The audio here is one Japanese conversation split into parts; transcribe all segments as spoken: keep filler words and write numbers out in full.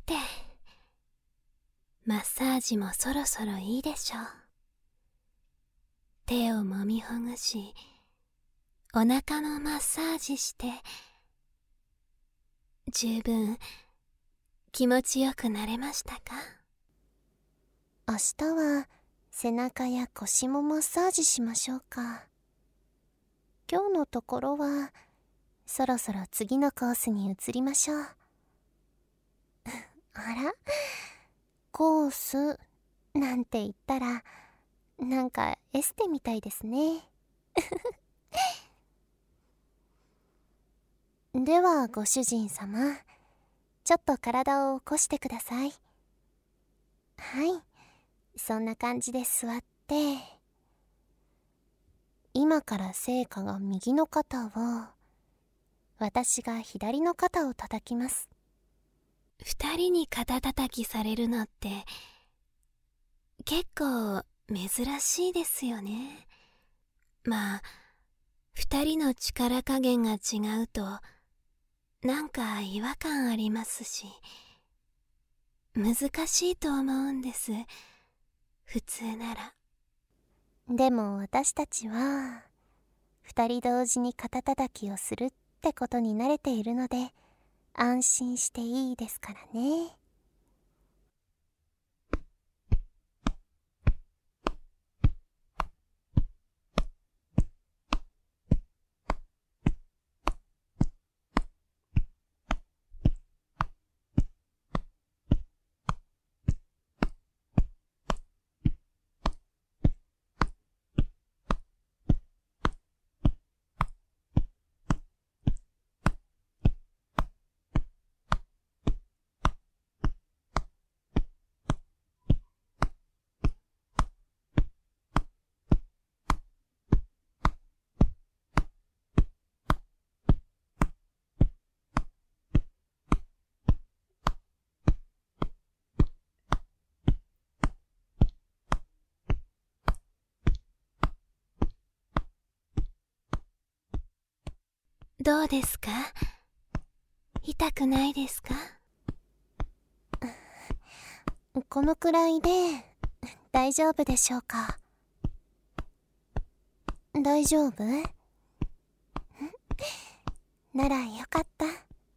て、マッサージもそろそろいいでしょう。手を揉みほぐし、お腹もマッサージして、十分気持ちよくなれましたか？ 明日は背中や腰もマッサージしましょうか。今日のところはそろそろ次のコースに移りましょう。あら、コースなんて言ったらなんかエステみたいですね。ではご主人様、ちょっと体を起こしてください。はい、そんな感じで座って、今から聖火が右の肩を、私が左の肩を叩きます。 二人に肩叩きされるのって結構珍しいですよね。まあ二人の力加減が違うとなんか違和感ありますし、難しいと思うんです、普通なら。 でも私たちは二人同時に肩叩きをするってことに慣れているので、安心していいですからね。 どうですか？痛くないですか？ このくらいで大丈夫でしょうか。大丈夫？ならよかった。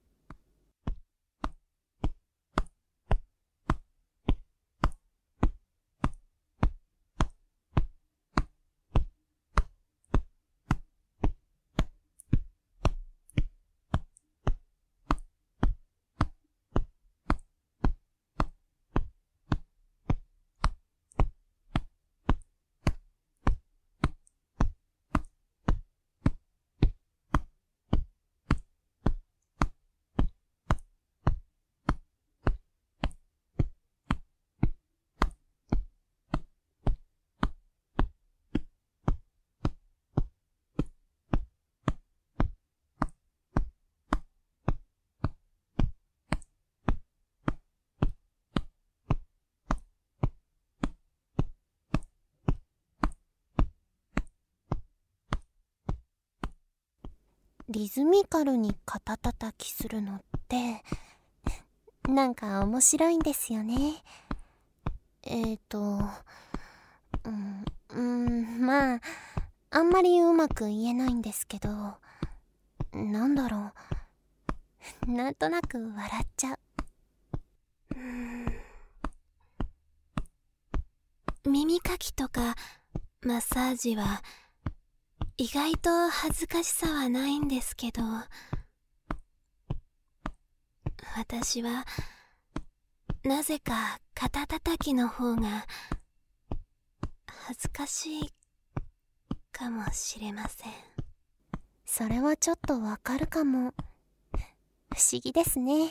リズミカルに肩叩きするのってなんか面白いんですよね。えーとうん、うん、まああんまりうまく言えないんですけど、なんだろう、なんとなく笑っちゃう。 うーん、耳かきとかマッサージは意外と恥ずかしさはないんですけど、私はなぜか肩叩きの方が恥ずかしいかもしれません。 それはちょっとわかるかも。不思議ですね。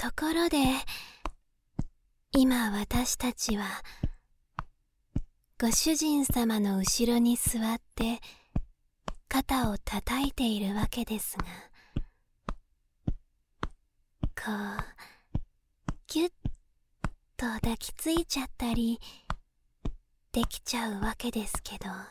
ところで、今私たちはご主人様の後ろに座って肩を叩いているわけですが、こうギュッと抱きついちゃったりできちゃうわけですけど、や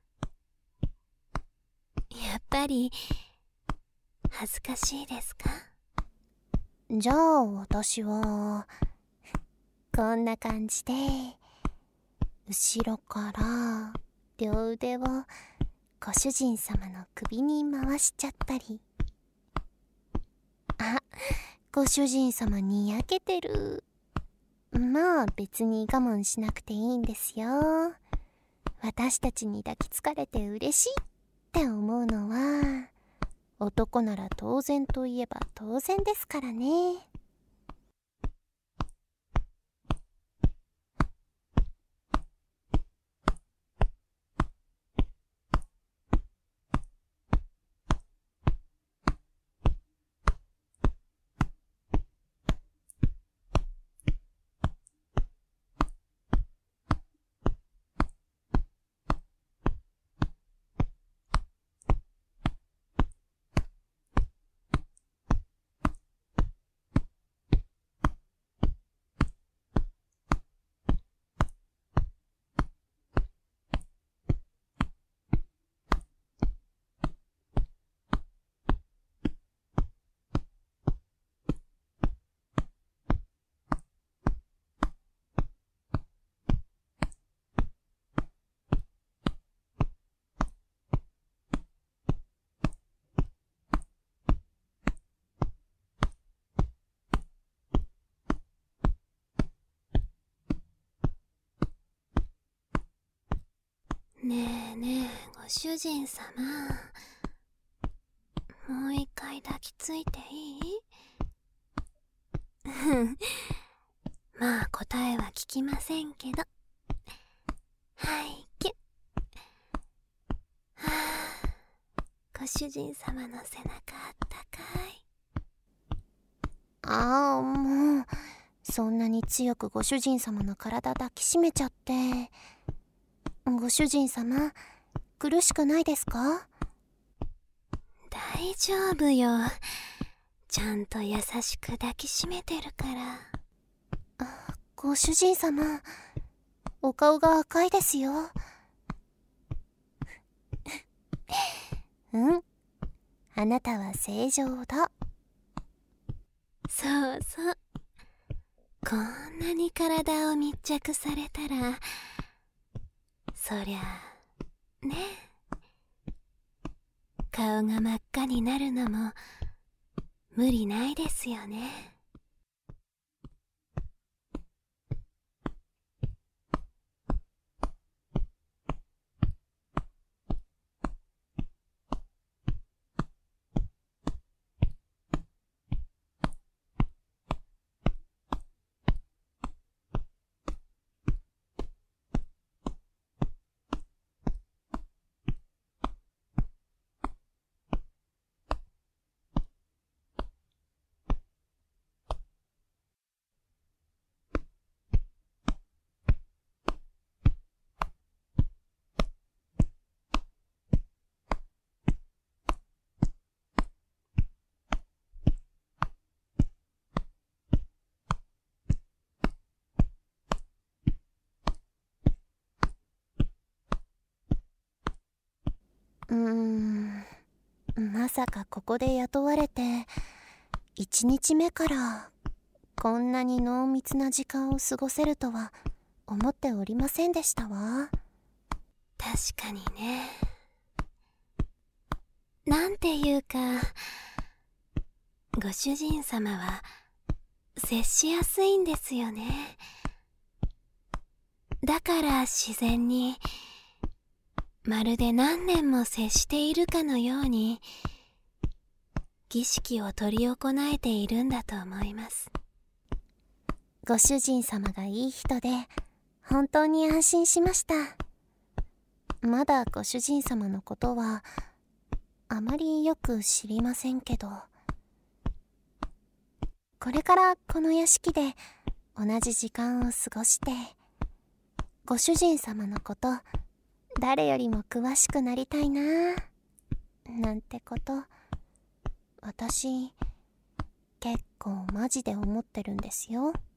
っぱり恥ずかしいですか？ じゃあ私はこんな感じで後ろから両腕をご主人様の首に回しちゃったり。あ、ご主人様にやけてる。まあ別に我慢しなくていいんですよ。私たちに抱きつかれて嬉しいって思うのは男なら当然といえば当然ですからね。 ねえねえ、ご主人様、もう一回抱きついていい？まあ答えは聞きませんけど。はい、キュッ。はあ、ご主人様の背中あったかい。 ああ、もうそんなに強くご主人様の体抱きしめちゃって。ご主人様、苦しくないですか？ 大丈夫よ。ちゃんと優しく抱きしめてるから。 ご主人様、お顔が赤いですよ。うん、あなたは正常だ。 そうそう。こんなに体を密着されたら、そりゃね、顔が真っ赤になるのも無理ないですよね。 うーん、まさかここで雇われて一日目からこんなに濃密な時間を過ごせるとは思っておりませんでしたわ。 確かにね。なんていうか、ご主人様は接しやすいんですよね。だから自然に、まるで何年も接しているかのように儀式を執り行えているんだと思います。 ご主人様がいい人で本当に安心しました。まだご主人様のことはあまりよく知りませんけど、 これからこの屋敷で同じ時間を過ごして、ご主人様のこと誰よりも詳しくなりたいななんてこと、私結構マジで思ってるんですよ。